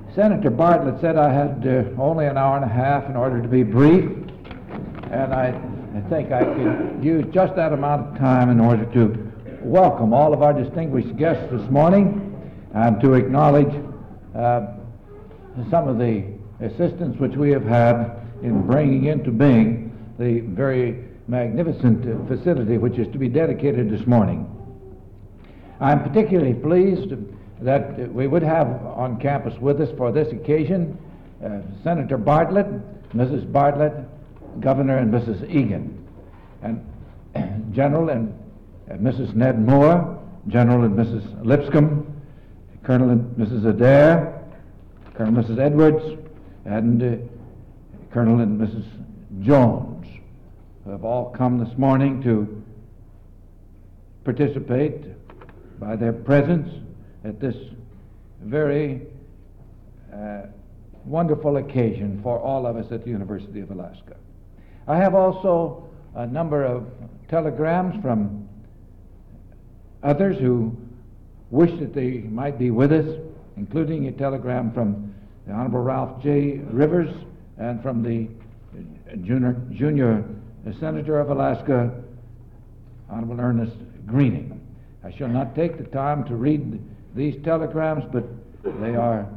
Senator Bartlett said I had only an hour and a half in order to be brief, and I think I could use just that amount of time in order to welcome all of our distinguished guests this morning and to acknowledge some of the assistance which we have had in bringing into being the very magnificent facility which is to be dedicated this morning. I'm particularly pleased that we would have on campus with us for this occasion Senator Bartlett, Mrs. Bartlett, Governor and Mrs. Egan, and General and Mrs. Ned Moore, General and Mrs. Lipscomb, Colonel and Mrs. Adair, Colonel and Mrs. Edwards, and Colonel and Mrs. Jones, who have all come this morning to participate by their presence at this very wonderful occasion for all of us at the University of Alaska. I have also a number of telegrams from others who wish that they might be with us, including a telegram from the Honorable Ralph J. Rivers and from the junior Senator of Alaska, Honorable Ernest Greening. I shall not take the time to read these telegrams, but they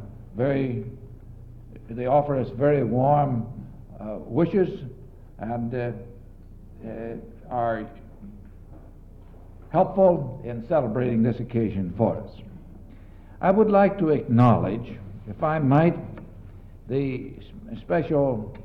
offer us very warm wishes and are helpful in celebrating this occasion for us. I would like to acknowledge, if I might, the special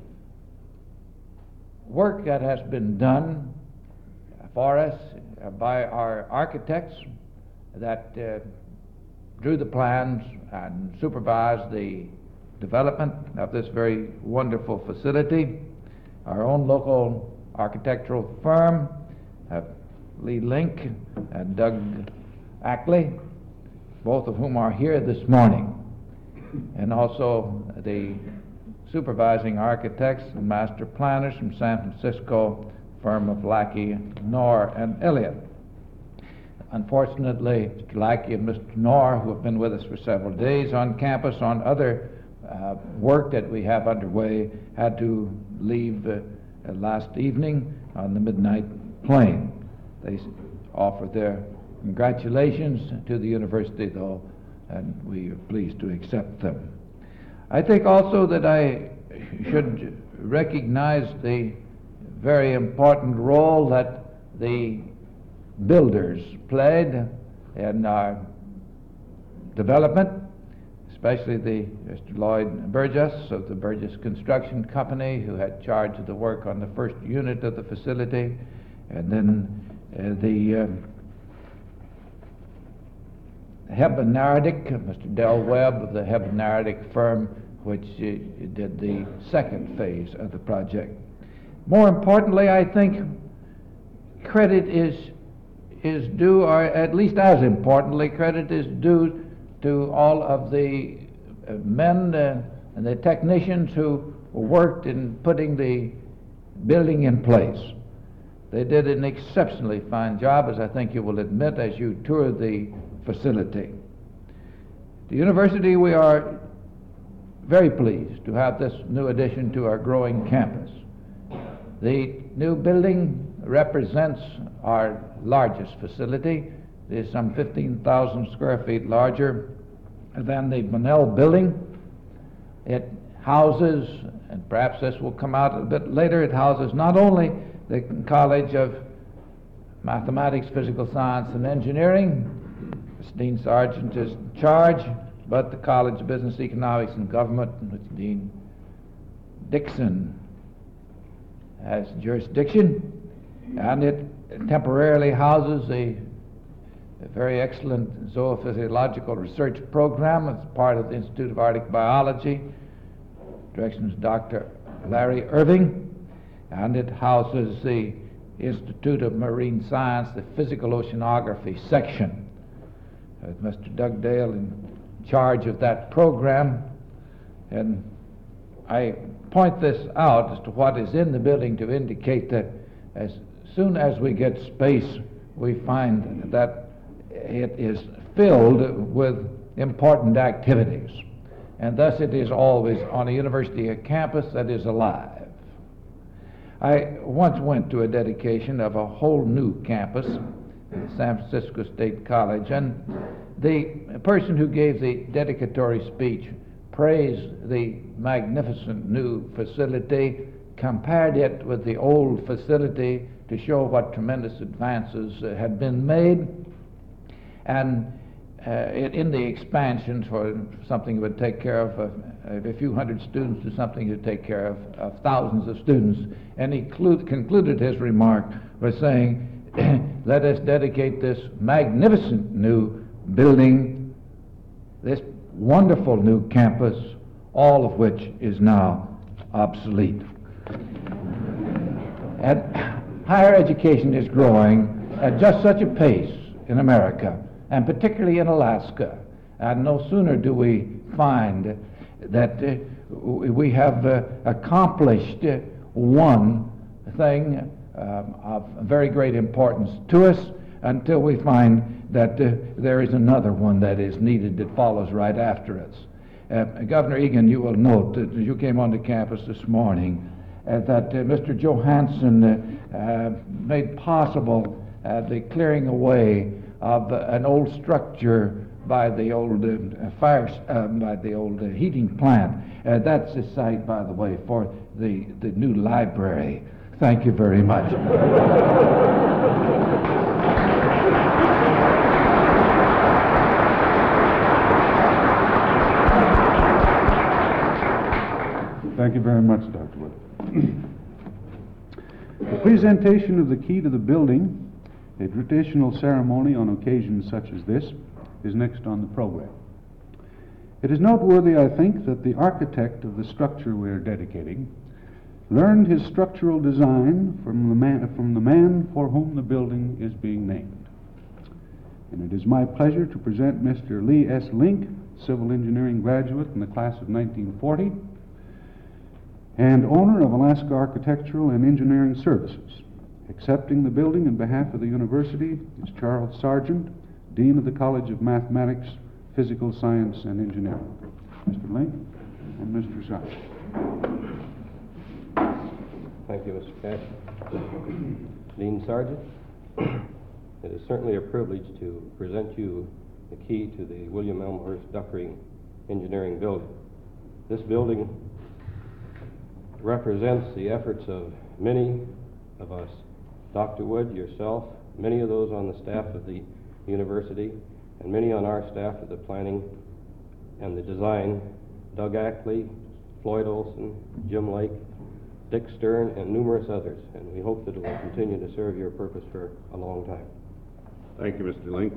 work that has been done for us by our architects that drew the plans and supervised the development of this very wonderful facility. Our own local architectural firm, Lee Link and Doug Ackley, both of whom are here this morning, and also the supervising architects and master planners from San Francisco, firm of Lackey, Knorr, and Elliott. Unfortunately, Mr. Lackey and Mr. Knorr, who have been with us for several days on campus on other work that we have underway, had to leave last evening on the midnight plane. They offer their congratulations to the university, though, and we are pleased to accept them. I think also that I should recognize the very important role that the builders played in our development, especially Mr. Lloyd Burgess of the Burgess Construction Company, who had charge of the work on the first unit of the facility, and then the Hebb-Naradick, Mr. Del Webb of the Hebb-Naradick firm, which did the second phase of the project. More importantly, I think credit is due, or at least as importantly, credit is due to all of the men and the technicians who worked in putting the building in place. They did an exceptionally fine job, as I think you will admit as you tour the facility. The university, we are very pleased to have this new addition to our growing campus. The new building represents our largest facility. It is some 15,000 square feet larger than the Bunnell building. It houses, and perhaps this will come out a bit later, it houses not only the College of Mathematics, Physical Science, and Engineering, which Dean Sargent is in charge, but the College of Business, Economics, and Government, which Dean Dixon has jurisdiction, and it temporarily houses a very excellent zoophysiological research program as part of the Institute of Arctic Biology, direction is Dr. Larry Irving, and it houses the Institute of Marine Science, the Physical Oceanography section, with Mr. Doug Dale in charge of that program. And I point this out as to what is in the building to indicate that as soon as we get space, we find that it is filled with important activities. and thus it is always on a university campus that is alive. I once went to a dedication of a whole new campus, San Francisco State College, and the person who gave the dedicatory speech praised the magnificent new facility, compared it with the old facility to show what tremendous advances had been made, and in the expansions for something that would take care of a few hundred students to something to take care of thousands of students. And he concluded his remark by saying, let us dedicate this magnificent new building, this wonderful new campus, all of which is now obsolete. And higher education is growing at just such a pace in America, and particularly in Alaska. And no sooner do we find that we have accomplished one thing of very great importance to us, until we find that there is another one that is needed that follows right after us. Governor Egan, you will note that as you came onto campus this morning that Mr. Johansson made possible the clearing away of an old structure by the old by the old heating plant. That's the site, by the way, for the new library. Thank you very much. Thank you very much, Dr. Wood. The presentation of the key to the building, a traditional ceremony on occasions such as this, is next on the program. It is noteworthy, I think, that the architect of the structure we are dedicating learned his structural design from the man for whom the building is being named. And it is my pleasure to present Mr. Lee S. Link, civil engineering graduate in the class of 1940, and owner of Alaska Architectural and Engineering Services. Accepting the building on behalf of the university is Charles Sargent, Dean of the College of Mathematics, Physical Science, and Engineering. Mr. Link and Mr. Sargent. Thank you, Mr. Cash. Dean Sargent, it is certainly a privilege to present you the key to the William Elmhurst Duckring Engineering Building. This building represents the efforts of many of us. Dr. Wood, yourself, many of those on the staff of the university, and many on our staff of the planning and the design, Doug Ackley, Floyd Olson, Jim Lake, Dick Stern, and numerous others. And we hope that it will continue to serve your purpose for a long time. Thank you, Mr. Link.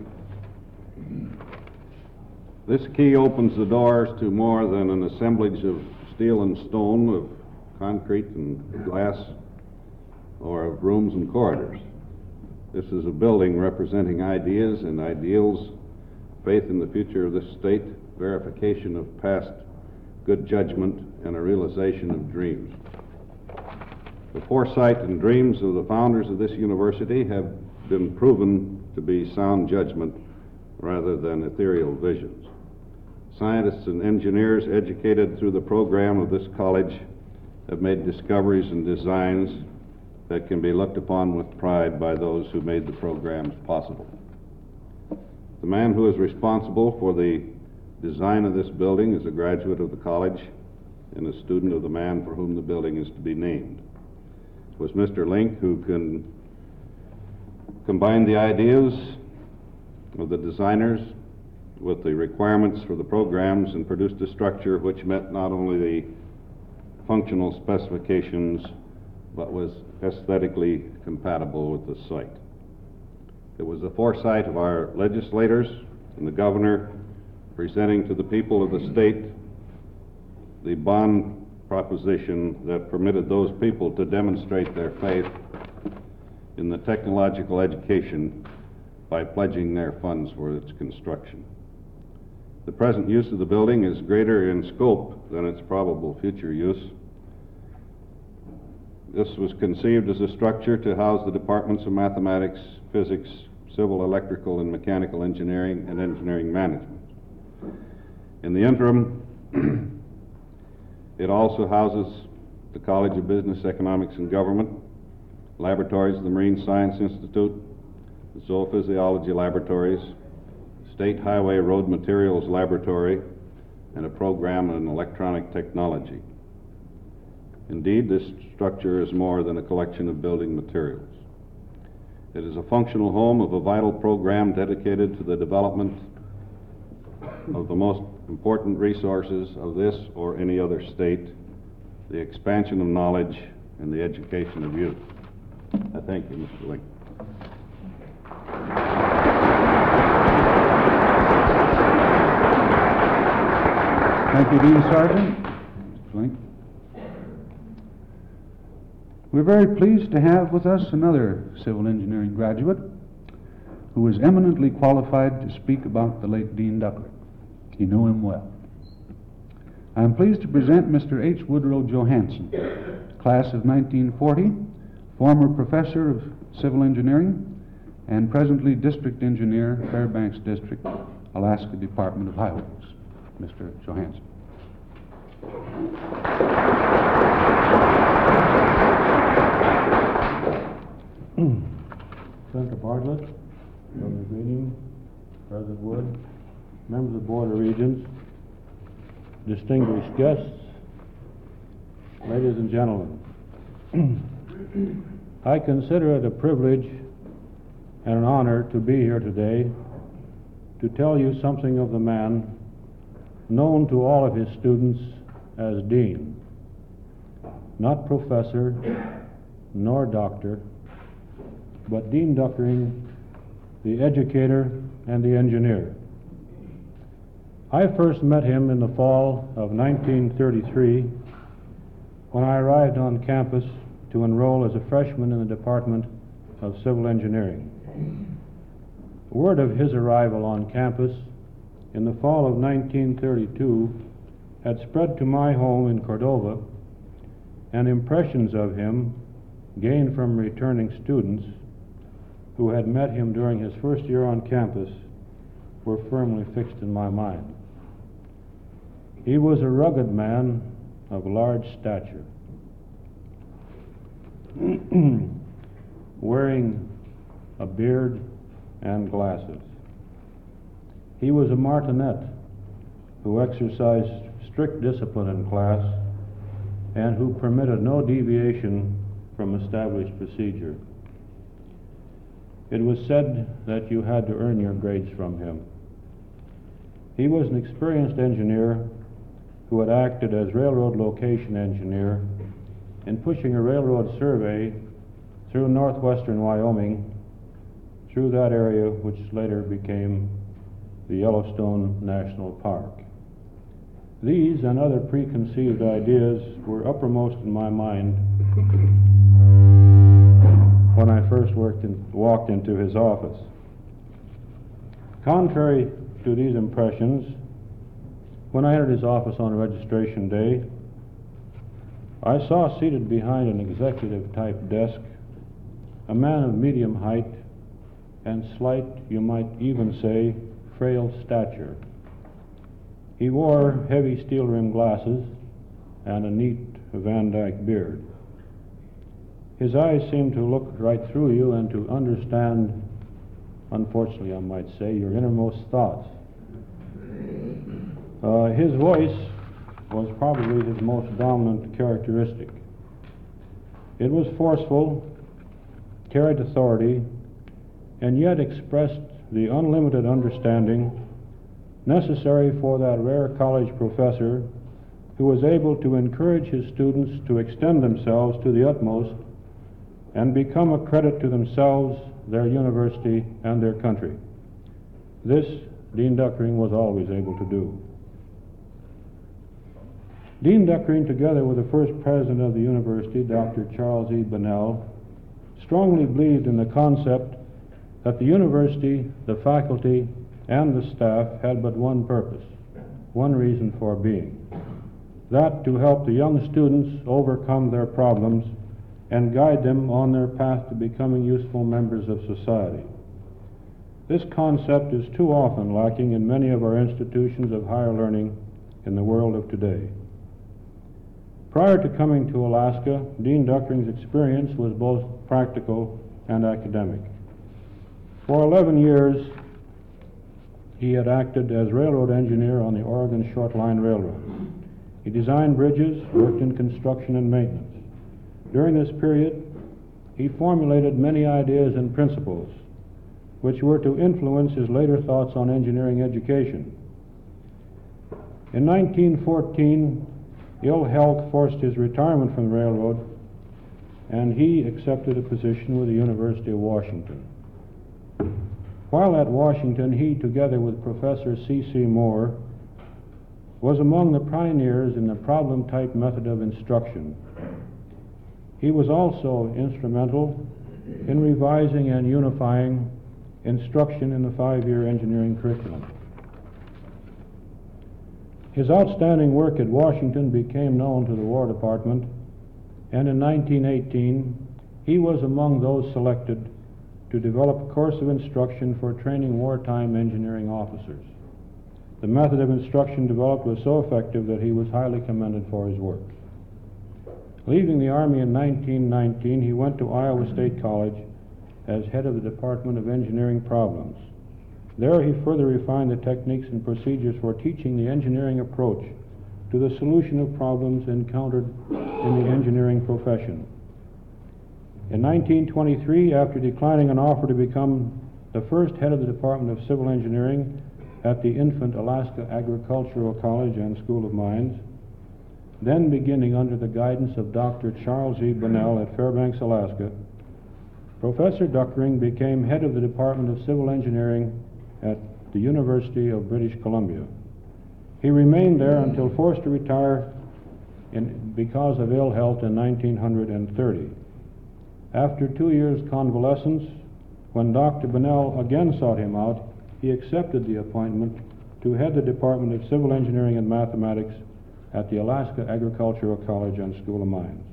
This key opens the doors to more than an assemblage of steel and stone, of concrete and glass, or of rooms and corridors. This is a building representing ideas and ideals, faith in the future of this state, verification of past good judgment, and a realization of dreams. The foresight and dreams of the founders of this university have been proven to be sound judgment rather than ethereal visions. Scientists and engineers educated through the program of this college have made discoveries and designs that can be looked upon with pride by those who made the programs possible. The man who is responsible for the design of this building is a graduate of the college and a student of the man for whom the building is to be named. It was Mr. Link who combined the ideas of the designers with the requirements for the programs and produced a structure which met not only the functional specifications but was aesthetically compatible with the site. It was the foresight of our legislators and the governor presenting to the people of the state the bond proposition that permitted those people to demonstrate their faith in the technological education by pledging their funds for its construction. The present use of the building is greater in scope than its probable future use. This was conceived as a structure to house the departments of mathematics, physics, civil, electrical, and mechanical engineering, and engineering management. In the interim, It also houses the College of Business, Economics, and Government, laboratories of the Marine Science Institute, the Zoophysiology Laboratories, State Highway Road Materials Laboratory, and a program in electronic technology. Indeed, this structure is more than a collection of building materials. It is a functional home of a vital program dedicated to the development of the most important resources of this or any other state, the expansion of knowledge and the education of youth. I thank you, Mr. Lincoln. Thank you, Dean Sargent. Mr. Flink. We're very pleased to have with us another civil engineering graduate who is eminently qualified to speak about the late Dean Duckering. You know him well. I am pleased to present Mr. H. Woodrow Johansen, class of 1940, former professor of civil engineering and presently district engineer, Fairbanks District, Alaska Department of Highways. Mr. Johansen. Senator Bartlett, Governor Greening, President Wood, members of the Board of Regents, distinguished guests, ladies and gentlemen. I consider it a privilege and an honor to be here today to tell you something of the man known to all of his students as Dean. Not professor, nor doctor, but Dean Duckering, the educator and the engineer. I first met him in the fall of 1933 when I arrived on campus to enroll as a freshman in the Department of Civil Engineering. Word of his arrival on campus in the fall of 1932 had spread to my home in Cordova, and impressions of him gained from returning students who had met him during his first year on campus were firmly fixed in my mind. He was a rugged man of large stature, wearing a beard and glasses. He was a martinet who exercised strict discipline in class and who permitted no deviation from established procedure. It was said that you had to earn your grades from him. He was an experienced engineer who had acted as railroad location engineer in pushing a railroad survey through northwestern Wyoming, through that area which later became the Yellowstone National Park. These and other preconceived ideas were uppermost in my mind when I first walked into his office. Contrary to these impressions, when I entered his office on registration day, I saw seated behind an executive-type desk a man of medium height and slight, you might even say, frail stature. He wore heavy steel-rimmed glasses and a neat Van Dyke beard. His eyes seemed to look right through you and to understand, unfortunately I might say, your innermost thoughts. His voice was probably his most dominant characteristic. It was forceful, carried authority, and yet expressed the unlimited understanding necessary for that rare college professor who was able to encourage his students to extend themselves to the utmost and become a credit to themselves, their university, and their country. This Dean Duckering was always able to do. Dean Duckering, together with the first president of the university, Dr. Charles E. Bunnell, strongly believed in the concept that the university, the faculty, and the staff had but one purpose, one reason for being, that to help the young students overcome their problems and guide them on their path to becoming useful members of society. This concept is too often lacking in many of our institutions of higher learning in the world of today. Prior to coming to Alaska, Dean Duckering's experience was both practical and academic. For 11 years, he had acted as railroad engineer on the Oregon Short Line Railroad. He designed bridges, worked in construction and maintenance. During this period, he formulated many ideas and principles which were to influence his later thoughts on engineering education. In 1914, ill health forced his retirement from the railroad, and he accepted a position with the University of Washington. While at Washington, he, together with Professor C.C. Moore, was among the pioneers in the problem-type method of instruction. He was also instrumental in revising and unifying instruction in the 5-year engineering curriculum. His outstanding work at Washington became known to the War Department, and in 1918, he was among those selected to develop a course of instruction for training wartime engineering officers. The method of instruction developed was so effective that he was highly commended for his work. Leaving the Army in 1919, he went to Iowa State College as head of the Department of Engineering Problems. There he further refined the techniques and procedures for teaching the engineering approach to the solution of problems encountered in the engineering profession. In 1923, after declining an offer to become the first head of the Department of Civil Engineering at the infant Alaska Agricultural College and School of Mines, then beginning under the guidance of Dr. Charles E. Bunnell at Fairbanks, Alaska, Professor Duckering became head of the Department of Civil Engineering at the University of British Columbia. He remained there until forced to retire because of ill health in 1930. After 2 years' convalescence, when Dr. Bunnell again sought him out, he accepted the appointment to head the Department of Civil Engineering and Mathematics at the Alaska Agricultural College and School of Mines.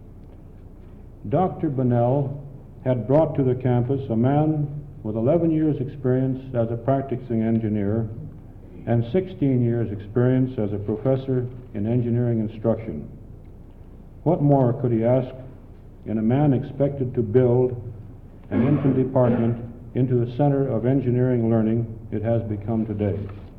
Dr. Bunnell had brought to the campus a man with 11 years' experience as a practicing engineer and 16 years' experience as a professor in engineering instruction. What more could he ask in a man expected to build an infant department into the center of engineering learning it has become today?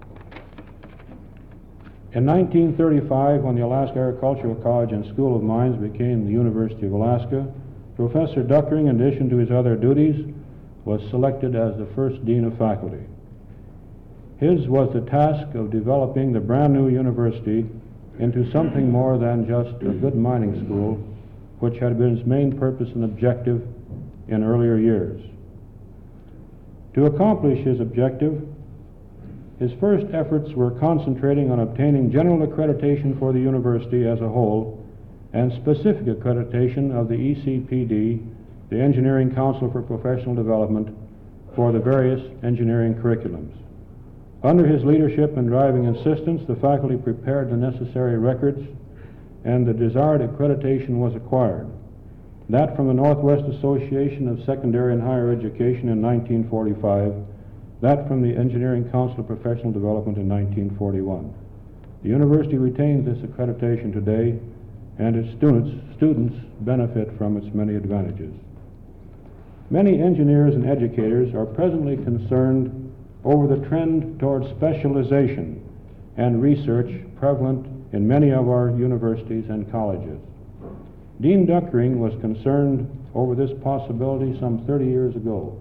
In 1935, when the Alaska Agricultural College and School of Mines became the University of Alaska, Professor Duckering, in addition to his other duties, was selected as the first dean of faculty. His was the task of developing the brand new university into something more than just a good mining school, which had been its main purpose and objective in earlier years. To accomplish his objective, his first efforts were concentrating on obtaining general accreditation for the university as a whole and specific accreditation of the ECPD, the Engineering Council for Professional Development, for the various engineering curriculums. Under his leadership and driving insistence, the faculty prepared the necessary records and the desired accreditation was acquired. That from the Northwest Association of Secondary and Higher Education in 1945, that from the Engineering Council of Professional Development in 1941. The university retains this accreditation today, and its students benefit from its many advantages. Many engineers and educators are presently concerned over the trend towards specialization and research prevalent in many of our universities and colleges. Dean Duckering was concerned over this possibility some 30 years ago.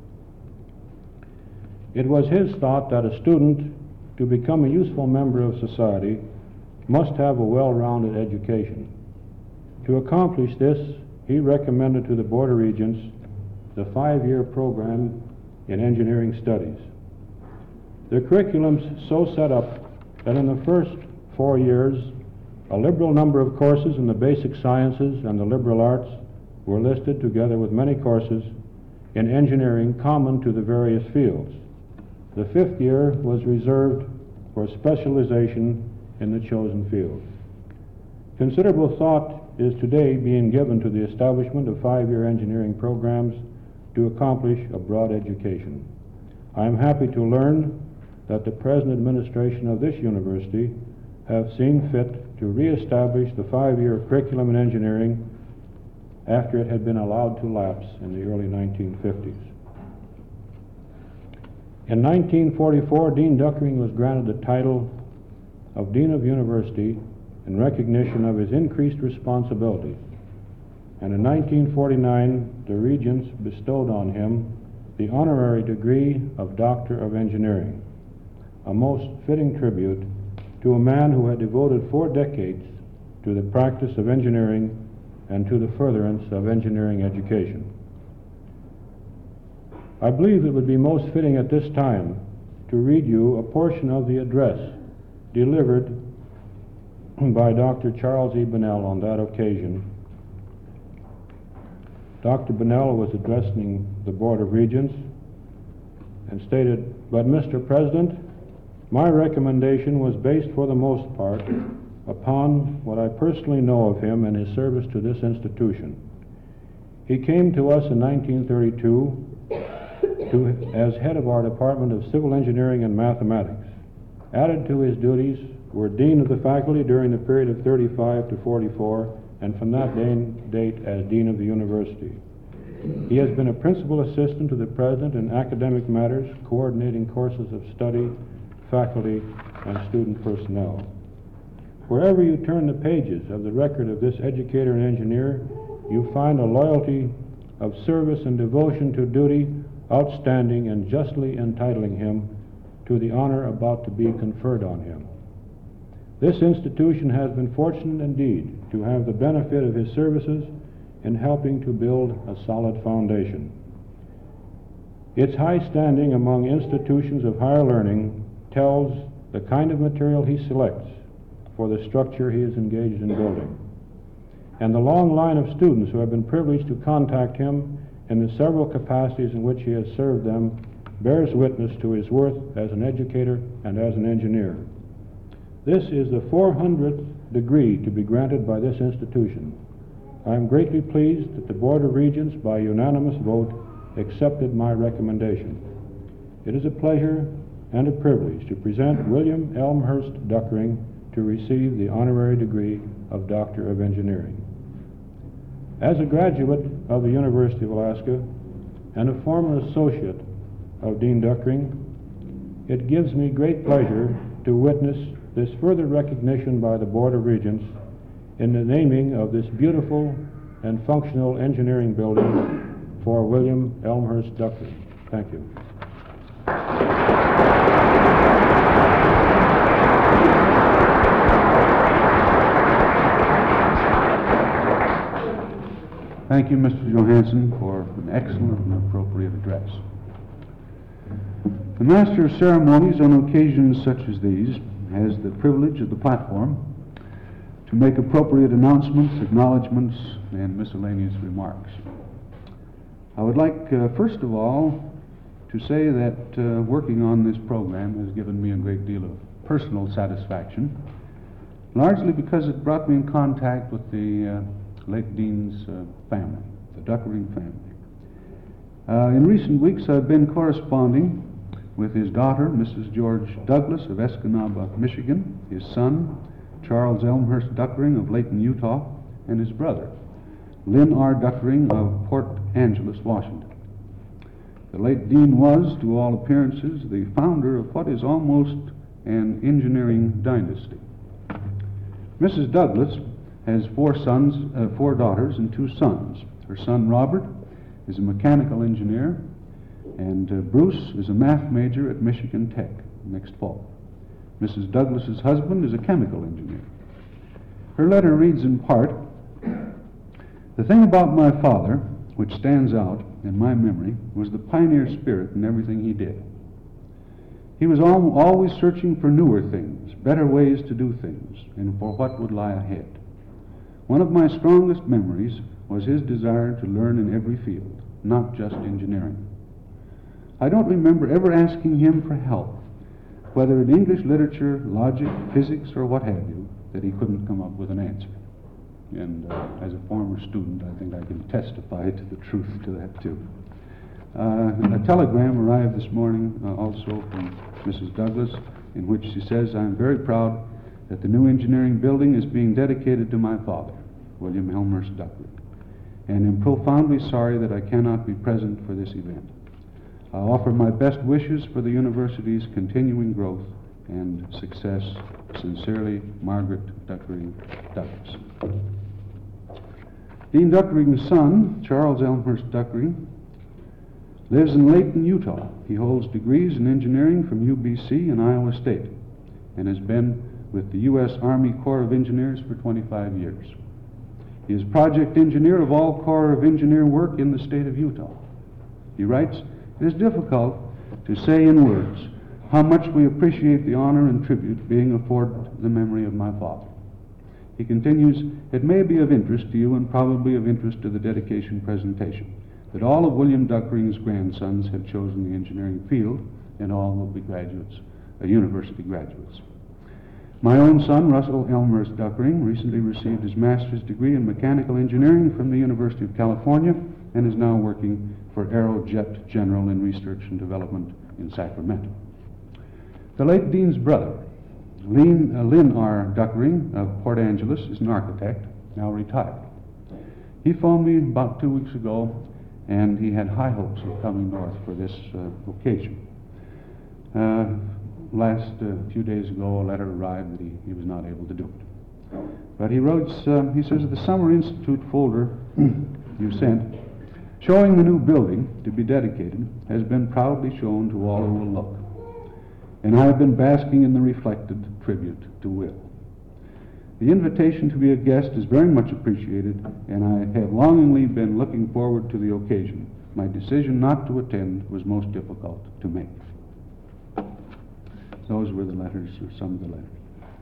It was his thought that a student, to become a useful member of society, must have a well-rounded education. To accomplish this, he recommended to the Board of Regents the 5-year program in engineering studies. The curriculum's so set up that in the first 4 years, a liberal number of courses in the basic sciences and the liberal arts were listed together with many courses in engineering common to the various fields. The 5th year was reserved for specialization in the chosen field. Considerable thought is today being given to the establishment of 5-year engineering programs to accomplish a broad education. I am happy to learn that the present administration of this university have seen fit to reestablish the 5-year curriculum in engineering after it had been allowed to lapse in the early 1950s. In 1944, Dean Duckering was granted the title of Dean of University in recognition of his increased responsibility. And in 1949, the Regents bestowed on him the honorary degree of Doctor of Engineering, a most fitting tribute to a man who had devoted 4 decades to the practice of engineering and to the furtherance of engineering education. I believe it would be most fitting at this time to read you a portion of the address delivered by Dr. Charles E. Bunnell on that occasion. Dr. Bunnell was addressing the Board of Regents and stated, "But Mr. President, my recommendation was based for the most part upon what I personally know of him and his service to this institution. He came to us in 1932 as head of our Department of Civil Engineering and Mathematics. Added to his duties were Dean of the Faculty during the period of 35 to 44, and from that date as Dean of the University. He has been a principal assistant to the President in academic matters, coordinating courses of study, faculty, and student personnel." Wherever you turn the pages of the record of this educator and engineer, you find a loyalty of service and devotion to duty outstanding and justly entitling him to the honor about to be conferred on him. This institution has been fortunate indeed to have the benefit of his services in helping to build a solid foundation. Its high standing among institutions of higher learning tells the kind of material he selects for the structure he is engaged in building. And the long line of students who have been privileged to contact him in the several capacities in which he has served them bears witness to his worth as an educator and as an engineer. This is the 400th degree to be granted by this institution. I am greatly pleased that the Board of Regents, by unanimous vote, accepted my recommendation. It is a pleasure and a privilege to present William Elmhurst Duckering to receive the honorary degree of Doctor of Engineering. As a graduate of the University of Alaska and a former associate of Dean Duckering, it gives me great pleasure to witness this further recognition by the Board of Regents in the naming of this beautiful and functional engineering building for William Elmhurst Duckering. Thank you. Thank you, Mr. Johansson, for an excellent and appropriate address. The Master of Ceremonies on occasions such as these has the privilege of the platform to make appropriate announcements, acknowledgments, and miscellaneous remarks. I would like, first of all, to say that working on this program has given me a great deal of personal satisfaction, largely because it brought me in contact with the late Dean's family, the Duckering family. In recent weeks, I've been corresponding with his daughter, Mrs. George Douglas of Escanaba, Michigan, his son, Charles Elmhurst Duckering of Layton, Utah, and his brother, Lynn R. Duckering of Port Angeles, Washington. The late Dean was, to all appearances, the founder of what is almost an engineering dynasty. Mrs. Douglas has 4 daughters and 2 sons. Her son Robert is a mechanical engineer, and Bruce is a math major at Michigan Tech next fall. Mrs. Douglas's husband is a chemical engineer. Her letter reads in part, "The thing about my father, which stands out in my memory, was the pioneer spirit in everything he did. He was always searching for newer things, better ways to do things, and for what would lie ahead. One of my strongest memories was his desire to learn in every field, not just engineering. I don't remember ever asking him for help, whether in English literature, logic, physics, or what have you, that he couldn't come up with an answer." And as a former student, I think I can testify to the truth to that, too. A telegram arrived this morning also from Mrs. Douglas, in which she says, "I am very proud that the new engineering building is being dedicated to my father, William Elmhurst Duckring, and am profoundly sorry that I cannot be present for this event. I offer my best wishes for the university's continuing growth and success. Sincerely, Margaret Duckring Douglas. Dean Duckring's son, Charles Elmhurst Duckring, lives in Layton, Utah. He holds degrees in engineering from UBC and Iowa State and has been with the U.S. Army Corps of Engineers for 25 years. He is project engineer of all Corps of Engineer work in the state of Utah. He writes, "It is difficult to say in words how much we appreciate the honor and tribute being afforded to the memory of my father." He continues, "It may be of interest to you and probably of interest to the dedication presentation that all of William Duckring's grandsons have chosen the engineering field and all will be graduates, university graduates. My own son, Russell Elmhurst Duckring, recently received his master's degree in mechanical engineering from the University of California and is now working for Aerojet General in research and development in Sacramento. The late Dean's brother, Lynn R. Duckring of Port Angeles, is an architect, now retired. He phoned me about 2 weeks ago, and he had high hopes of coming north for this occasion. Last few days ago, a letter arrived that he was not able to do it. But he wrote, he says, the Summer Institute folder you sent, showing the new building to be dedicated, has been proudly shown to all who will look. And I have been basking in the reflected tribute to Will. The invitation to be a guest is very much appreciated, and I have longingly been looking forward to the occasion. My decision not to attend was most difficult to make." Those were the letters, or some of the letters.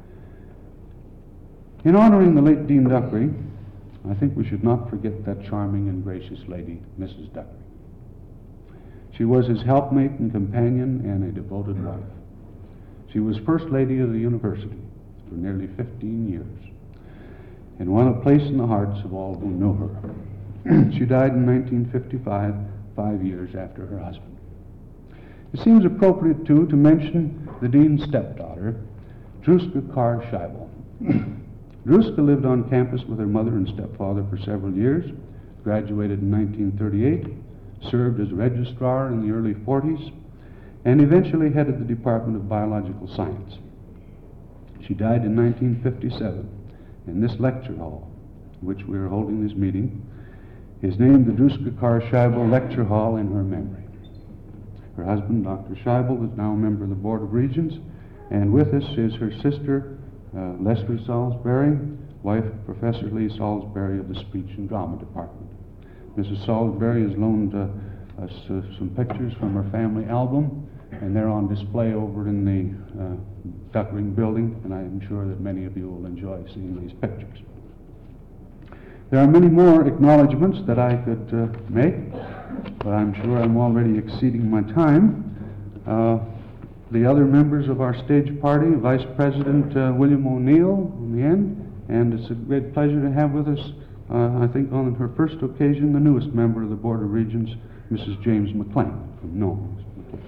In honoring the late Dean Duckring, I think we should not forget that charming and gracious lady, Mrs. Duckring. She was his helpmate and companion and a devoted wife. She was First Lady of the University for nearly 15 years and won a place in the hearts of all who knew her. She died in 1955, 5 years after her husband. It seems appropriate, too, to mention the Dean's stepdaughter, Druska Carr Scheibel. Druska lived on campus with her mother and stepfather for several years, graduated in 1938, served as registrar in the early 40s, and eventually headed the Department of Biological Science. She died in 1957, and this lecture hall, in which we are holding this meeting, is named the Druska Carr Scheibel Lecture Hall in her memory. Her husband, Dr. Scheibel, is now a member of the Board of Regents, and with us is her sister, Leslie Salisbury, wife of Professor Lee Salisbury of the Speech and Drama Department. Mrs. Salisbury has loaned us some pictures from her family album, and they're on display over in the Duckring building, and I am sure that many of you will enjoy seeing these pictures. There are many more acknowledgments that I could make, but I'm sure I'm already exceeding my time. The other members of our stage party, Vice President William O'Neill in the end, and it's a great pleasure to have with us, I think on her first occasion, the newest member of the Board of Regents, Mrs. James McLean from Nome.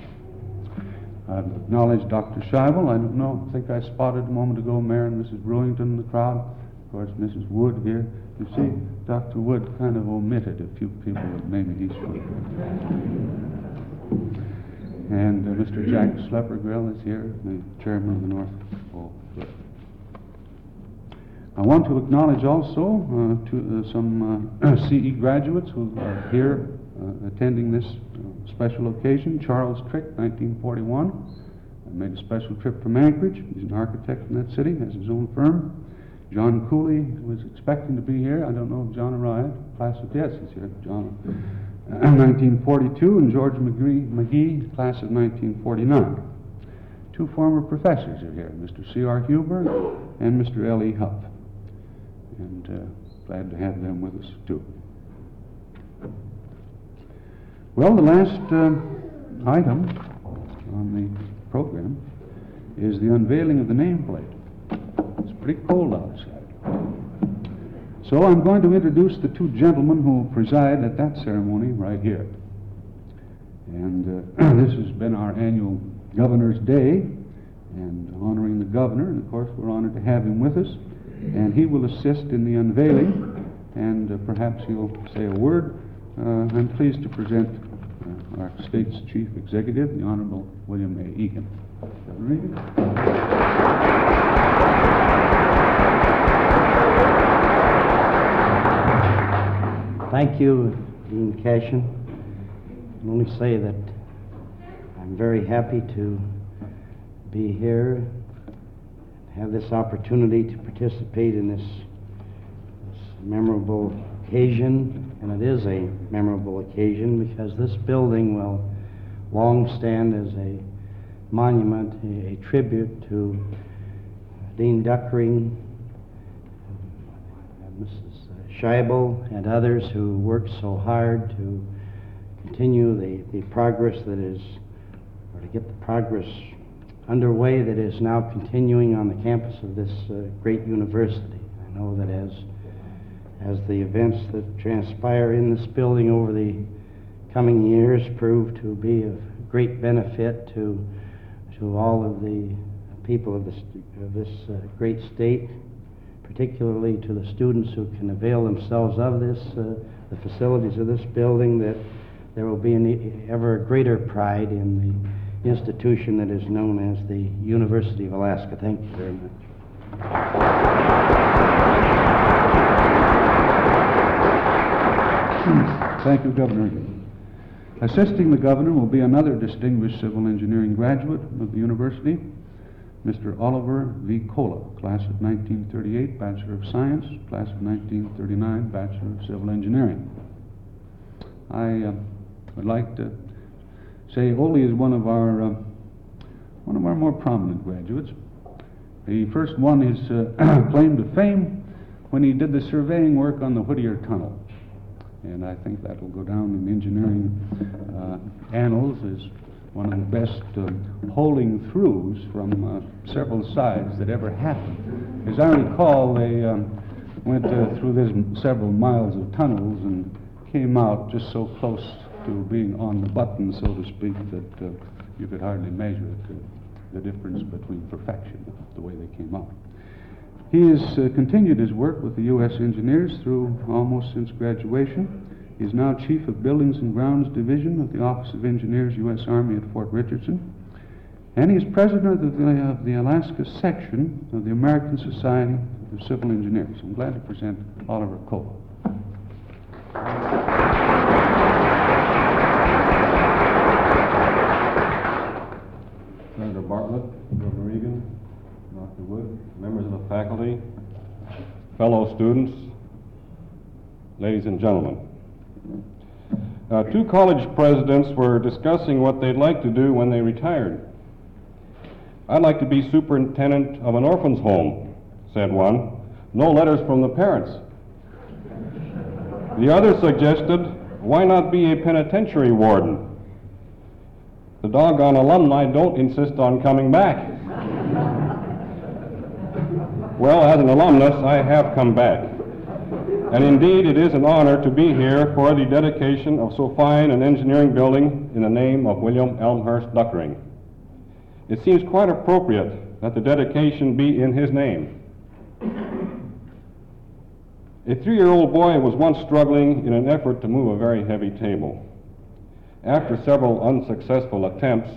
I acknowledge Dr. Scheibel. I think I spotted a moment ago Mayor and Mrs. Brewington in the crowd. Of course, Mrs. Wood here. You see, Dr. Wood kind of omitted a few people that maybe he should. And Mr. Jack Schleppergrill is here, the chairman of the North Pole Club. I want to acknowledge also some CE graduates who are here attending this special occasion. Charles Trick, 1941, made a special trip from Anchorage. He's an architect in that city, has his own firm. John Cooley was expecting to be here. I don't know if John arrived. Yes, he's here. John, 1942, and George McGee, class of 1949. Two former professors are here, Mr. C.R. Huber and Mr. L.E. Huff. And glad to have them with us, too. Well, the last item on the program is the unveiling of the nameplate. It's pretty cold outside. So I'm going to introduce the two gentlemen who preside at that ceremony right here. And this has been our annual Governor's Day, and honoring the governor, and of course we're honored to have him with us, and he will assist in the unveiling, and perhaps he'll say a word. I'm pleased to present our state's chief executive, the Honorable William A. Egan. Governor Egan. Thank you, Dean Cashin. I can only say that I'm very happy to be here, have this opportunity to participate in this memorable occasion, and it is a memorable occasion because this building will long stand as a monument, a tribute to Dean Duckring, Mrs. Scheibel, and others who worked so hard to continue the progress that is, or to get the progress underway that is now continuing on the campus of this great university. I know that as the events that transpire in this building over the coming years prove to be of great benefit to all of the people of this great state, particularly to the students who can avail themselves of this, the facilities of this building, that there will be an ever greater pride in the institution that is known as the University of Alaska. Thank you very much. Thank you, Governor. Assisting the governor will be another distinguished civil engineering graduate of the university, Mr. Oliver V. Cola, class of 1938, Bachelor of Science, class of 1939, Bachelor of Civil Engineering. I would like to say Ole is one of our more prominent graduates. The first won his claim to fame when he did the surveying work on the Whittier Tunnel. And I think that will go down in engineering annals as one of the best holing throughs from several sides that ever happened. As I recall, they went through this several miles of tunnels and came out just so close to being on the button, so to speak, that you could hardly measure the difference between perfection, the way they came out. He has continued his work with the U.S. Engineers through almost since graduation. He is now Chief of Buildings and Grounds Division of the Office of Engineers, U.S. Army at Fort Richardson. And he is President of the Alaska section of the American Society of Civil Engineers. I'm glad to present Oliver Cola. Senator Bartlett, Governor Egan, Dr. Wood, members of the faculty, fellow students, ladies and gentlemen. Two college presidents were discussing what they'd like to do when they retired. I'd like to be superintendent of an orphan's home, said one. No letters from the parents. The other suggested, why not be a penitentiary warden? The doggone alumni don't insist on coming back. Well, as an alumnus, I have come back. And indeed, it is an honor to be here for the dedication of so fine an engineering building in the name of William Elmhurst Duckring. It seems quite appropriate that the dedication be in his name. A 3-year-old boy was once struggling in an effort to move a very heavy table. After several unsuccessful attempts,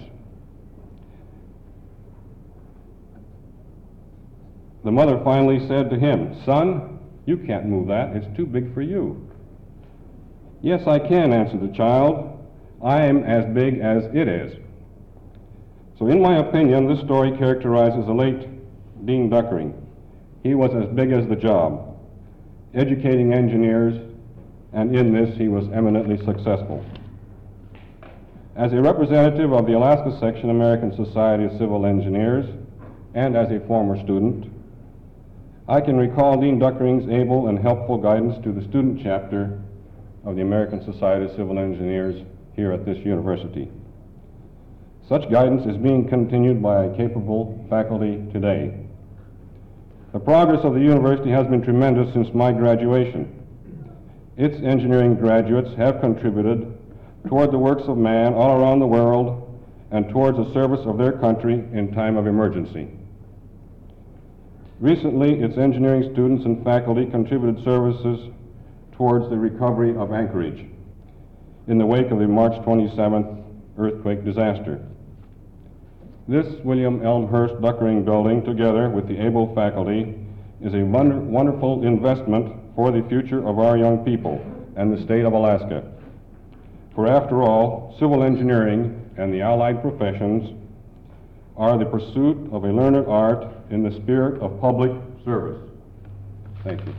the mother finally said to him, "Son, you can't move that. It's too big for you." "Yes, I can," answered the child. "I am as big as it is." So in my opinion, this story characterizes the late Dean Duckring. He was as big as the job, educating engineers, and in this he was eminently successful. As a representative of the Alaska Section American Society of Civil Engineers, and as a former student, I can recall Dean Duckring's able and helpful guidance to the student chapter of the American Society of Civil Engineers here at this university. Such guidance is being continued by capable faculty today. The progress of the university has been tremendous since my graduation. Its engineering graduates have contributed toward the works of man all around the world and towards the service of their country in time of emergency. Recently, its engineering students and faculty contributed services towards the recovery of Anchorage in the wake of the March 27th earthquake disaster. This William Elmhurst Duckering building, together with the able faculty, is a wonderful investment for the future of our young people and the state of Alaska. For after all, civil engineering and the allied professions are the pursuit of a learned art in the spirit of public service. Thank you.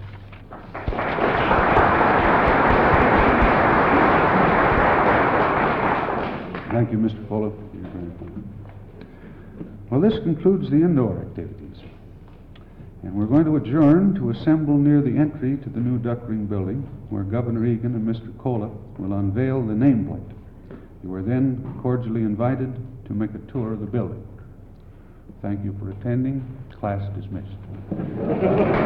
Thank you, Mr. Fuller. Well, this concludes the indoor activities. And we're going to adjourn to assemble near the entry to the new Duckering building, where Governor Egan and Mr. Kola will unveil the nameplate. You are then cordially invited to make a tour of the building. Thank you for attending. Class dismissed.